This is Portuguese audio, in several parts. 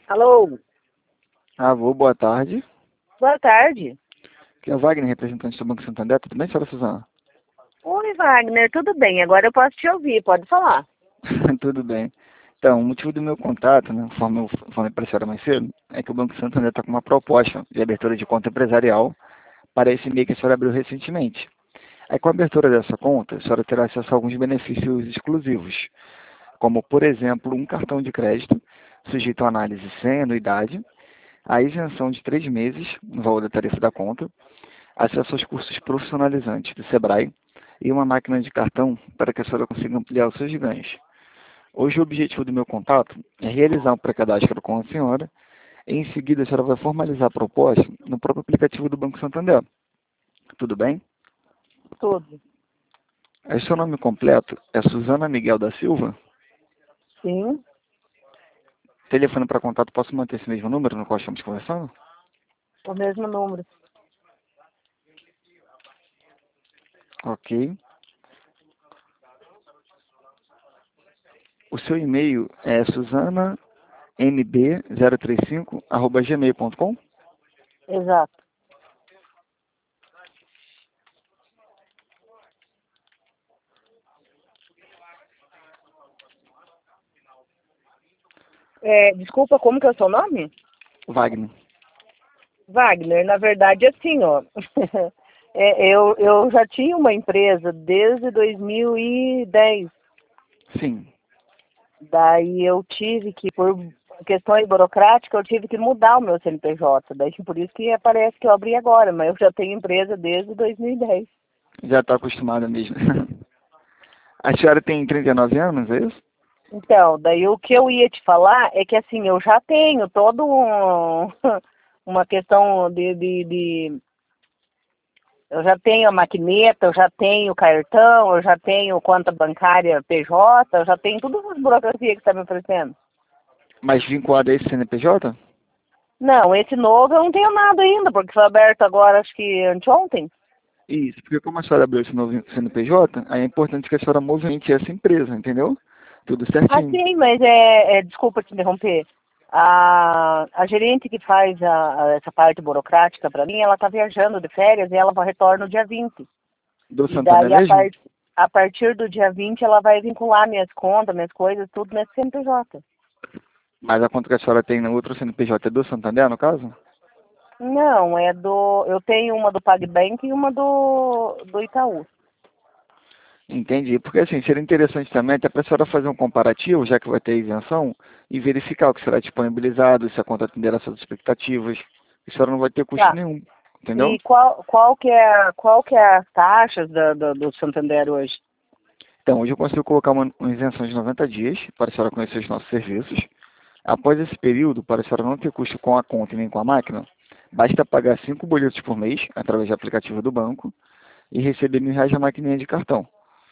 Alô, Alô, boa tarde. boa tarde. Aqui é o Wagner, representante do Banco Santander. Tudo bem, senhora Suzana? Oi, Wagner, tudo bem? Agora eu posso te ouvir, pode falar. Tudo bem. Então, o motivo do meu contato, né, conforme eu falei para a senhora mais cedo, é que o Banco Santander está com uma proposta de abertura de conta empresarial para esse MEI que a senhora abriu recentemente. Aí, com a abertura dessa conta, a senhora terá acesso a alguns benefícios exclusivos, como, por exemplo, um cartão de crédito sujeito à análise sem anuidade, a isenção de 3 meses no valor da tarifa da conta, acesso aos cursos profissionalizantes do Sebrae e uma máquina de cartão para que a senhora consiga ampliar os seus ganhos. Hoje o objetivo do meu contato é realizar um pré-cadastro com a senhora e em seguida a senhora vai formalizar a proposta no próprio aplicativo do Banco Santander. Tudo bem? Tudo. Aí seu nome completo é Suzana Miguel da Silva. Sim, Telefone para contato, posso manter esse mesmo número no qual estamos conversando? o mesmo número. Ok. O seu e-mail é suzanamb035@gmail.com. Exato. Desculpa, como que é o seu nome? Wagner. Wagner, na verdade, assim, ó. Eu já tinha uma empresa desde 2010. Sim. Daí eu tive que, por questões burocráticas, eu tive que mudar o meu CNPJ. Daí por isso que aparece que eu abri agora, mas eu já tenho empresa desde 2010. Já está acostumada mesmo. A senhora tem 39 anos, é isso? Então, daí o que eu ia te falar é que assim, eu já tenho todo uma questão eu já tenho a maquineta, eu já tenho cartão, eu já tenho conta bancária PJ, eu já tenho todas as burocracias que está me oferecendo. Mas vinculado a esse CNPJ? Não, esse novo eu não tenho nada ainda, porque foi aberto agora, acho que anteontem. Isso, porque como a senhora abriu esse novo CNPJ, aí é importante que a senhora movimente essa empresa, entendeu? Tudo Ah, certinho. sim, mas desculpa te interromper. A gerente que faz essa parte burocrática para mim, ela está viajando de férias e ela retorna no dia 20. Do E Santander daí, mesmo? a partir do dia 20, ela vai vincular minhas contas, minhas coisas, tudo nesse CNPJ. Mas a conta que a senhora tem no outro CNPJ é do Santander, no caso? Não, eu tenho uma do PagBank e uma do Itaú. Entendi. Porque assim, seria interessante também até para a senhora fazer um comparativo, já que vai ter isenção, e verificar o que será disponibilizado, se a conta atenderá às suas expectativas. A senhora não vai ter custo Tá. nenhum, entendeu? E qual que é as taxas do Santander hoje? Então, hoje eu consigo colocar uma isenção de 90 dias para a senhora conhecer os nossos serviços. Após esse período, para a senhora não ter custo com a conta e nem com a máquina, basta pagar 5 boletos por mês, através do aplicativo do banco, e receber R$ 1.000 na maquininha de cartão.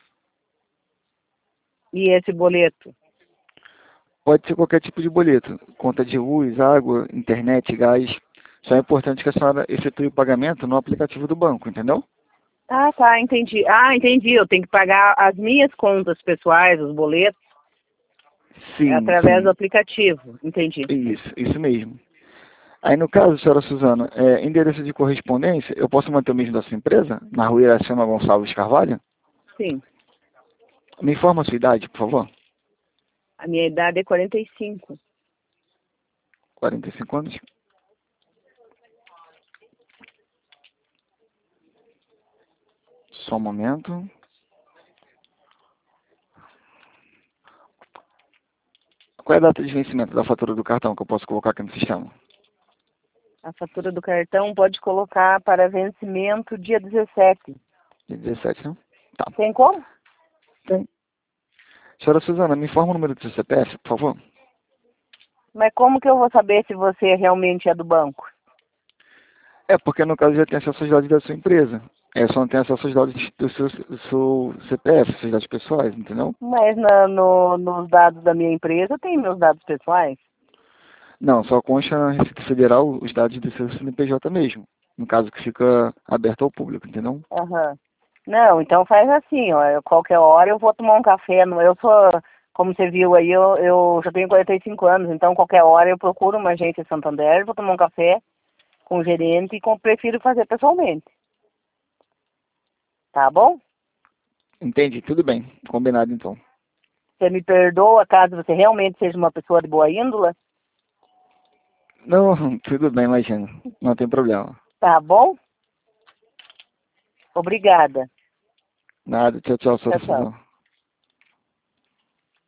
E esse boleto? Pode ser qualquer tipo de boleto, conta de luz, água, internet, gás. Só é importante que a senhora efetue o pagamento no aplicativo do banco, entendeu? Ah, tá, entendi. Ah, entendi. Eu tenho que pagar as minhas contas pessoais, os boletos, Sim, através do sim. aplicativo. Entendi. Isso mesmo. Aí, no caso, senhora Suzana, endereço de correspondência, eu posso manter o mesmo da sua empresa? Na rua Iracema Gonçalves Carvalho? Sim. Me informa a sua idade, por favor. A minha idade é 45. 45 anos? Só um momento. Qual é a data de vencimento da fatura do cartão que eu posso colocar aqui no sistema? A fatura do cartão pode colocar para vencimento dia 17. Dia 17, né? Tá. Tem como? Tem. Senhora Suzana, me informa o número do seu CPF, por favor. Mas como que eu vou saber se você realmente é do banco? É, porque no caso já tem acesso aos dados da sua empresa. É, só não tem acesso aos dados do seu CPF, seus dados pessoais, entendeu? Mas nos dados da minha empresa tem meus dados pessoais. Não, só consta na Receita Federal os dados do seu CNPJ mesmo. No caso que fica aberto ao público, entendeu? Aham. Não, então faz assim, ó. Qualquer hora eu vou tomar um café. Eu sou Como você viu aí, eu já tenho 45 anos, então qualquer hora eu procuro uma agência Santander, vou tomar um café com o gerente e prefiro fazer pessoalmente. Tá bom? Entendi, tudo bem. Combinado então. Você me perdoa caso você realmente seja uma pessoa de boa índole? Não, tudo bem, imagina. Não tem problema. Tá bom? Obrigada. Nada, tchau, tchau, Tchau, sua tchau. decisão.